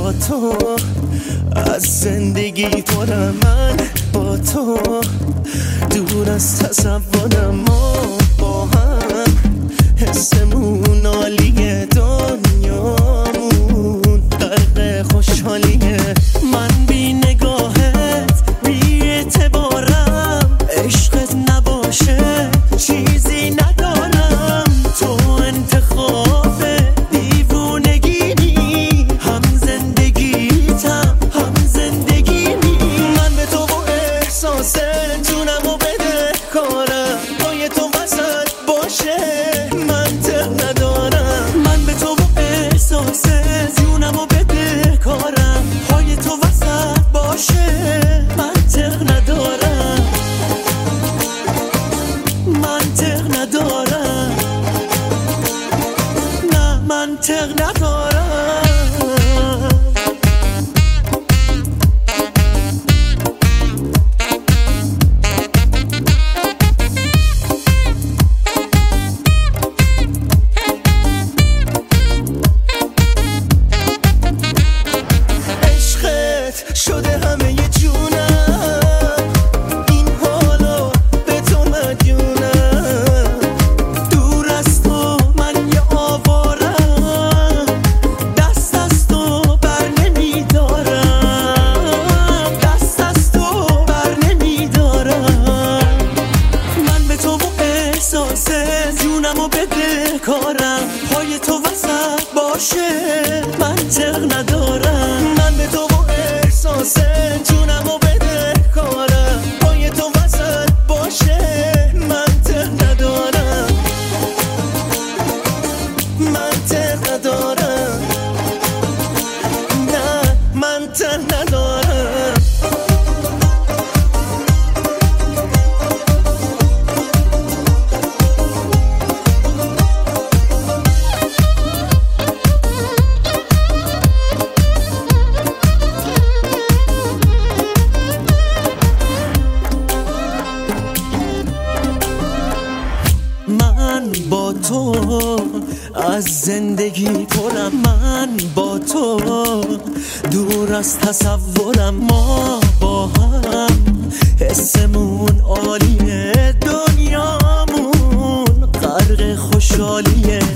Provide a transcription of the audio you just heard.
با تو از زندگی پرم، من با تو دور از تصورم، ما با هم حسمون عالیه، دنیامون غرق خوشحالیه. من بی نگاهت بی اعتبارم، عشقت نباشه چیزی ندارم. تو انتخاب دیوونگی، هم زندگیتم هم زندگیمی. من به تو با احساس جونمو بده کارم، پای تو وسط باشه منطق ندارم. من به تو با احساس جونمو بده کارم، پای تو وسط باشه منطق ندارم، منطق ندارم، نه منطق ندارم. شده همه ی جونم، این حالا به تو مدیونم. دور از تو من یه آوارم، دست از تو بر نمیدارم، دست از تو بر نمیدارم. من به تو با احساس جونمو بده کارم، پای تو وسط باشه منطق ندارم. من به تو احساس جونمو بده کارم، پای تو وسط باشه منطق ندارم، منطق ندارم، نه منطق ندارم. من با تو از زندگی پرم، من با تو دور از تصورم، ما با هم حسمون عالیه، دنیامون غرق خوشحالیه.